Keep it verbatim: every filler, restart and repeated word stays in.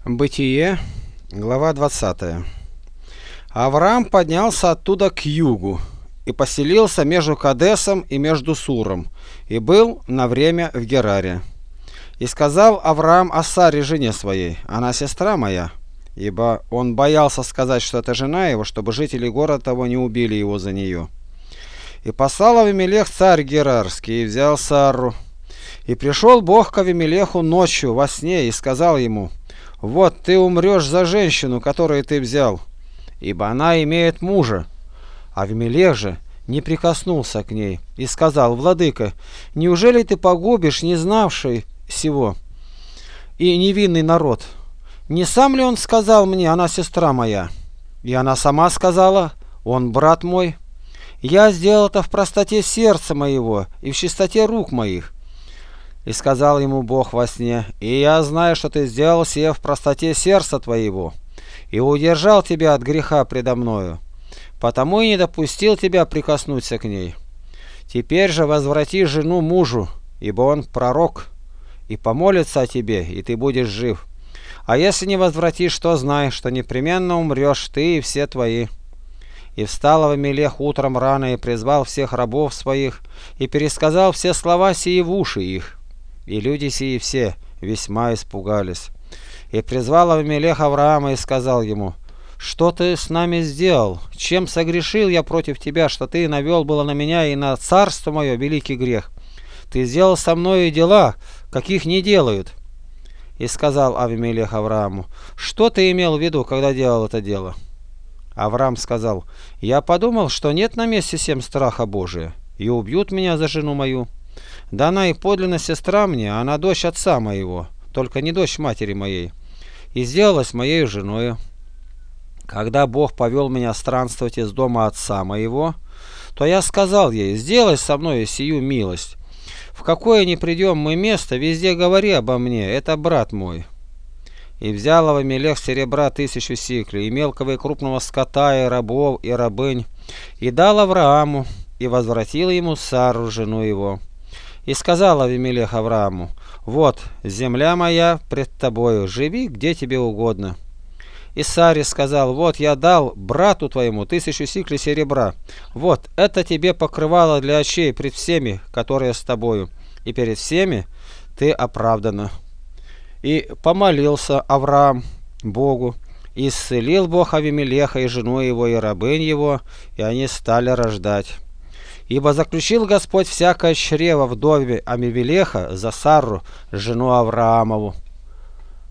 Бытие, глава двадцатая. Авраам поднялся оттуда к югу и поселился между Кадесом и между Суром, и был на время в Гераре. И сказал Авраам о Саре, жене своей: она сестра моя, ибо он боялся сказать, что это жена его, чтобы жители города того не убили его за нее. И послал Авимелех царь Герарский и взял Сарру. И пришел Бог к Авимелеху ночью во сне и сказал ему: вот ты умрешь за женщину, которую ты взял, ибо она имеет мужа. Авимелех же не прикоснулся к ней и сказал: владыка, неужели ты погубишь не знавший сего и невинный народ? Не сам ли он сказал мне: она сестра моя? И она сама сказала: он брат мой. Я сделал это в простоте сердца моего и в чистоте рук моих. И сказал ему Бог во сне: и я знаю, что ты сделал сие в простоте сердца твоего, и удержал тебя от греха предо мною, потому и не допустил тебя прикоснуться к ней. Теперь же возврати жену мужу, ибо он пророк, и помолится о тебе, и ты будешь жив. А если не возвратишь, то знай, что непременно умрешь ты и все твои. И встал Авимелех утром рано и призвал всех рабов своих, и пересказал все слова сии в уши их. И люди сии все весьма испугались. И призвал Авимелех Авраама и сказал ему: что ты с нами сделал? Чем согрешил я против тебя, что ты навел было на меня и на царство мое великий грех? Ты сделал со мною дела, каких не делают. И сказал Авимелех Аврааму: что ты имел в виду, когда делал это дело? Авраам сказал: я подумал, что нет на месте всем страха Божия, и убьют меня за жену мою. Да она и подлинно сестра мне, она дочь отца моего, только не дочь матери моей, и сделалась моей женою. Когда Бог повел меня странствовать из дома отца моего, то я сказал ей: сделай со мной сию милость. В какое ни придем мы место, везде говори обо мне: это брат мой. И взял Авимелех серебра тысячу сиклей, и мелкого и крупного скота, и рабов, и рабынь, и дал Аврааму, и возвратил ему Сару, жену его. И сказал Авимелех Аврааму: вот земля моя пред тобою, живи где тебе угодно. И Саре сказал: вот я дал брату твоему тысячу сиклей серебра, вот это тебе покрывало для очей пред всеми, которые с тобою, и перед всеми ты оправдана. И помолился Авраам Богу, и исцелил Бог Авимелеха и жену его, и рабынь его, и они стали рождать. Ибо заключил Господь всякое чрево в доме Авимелеха за Сарру, жену Авраамову.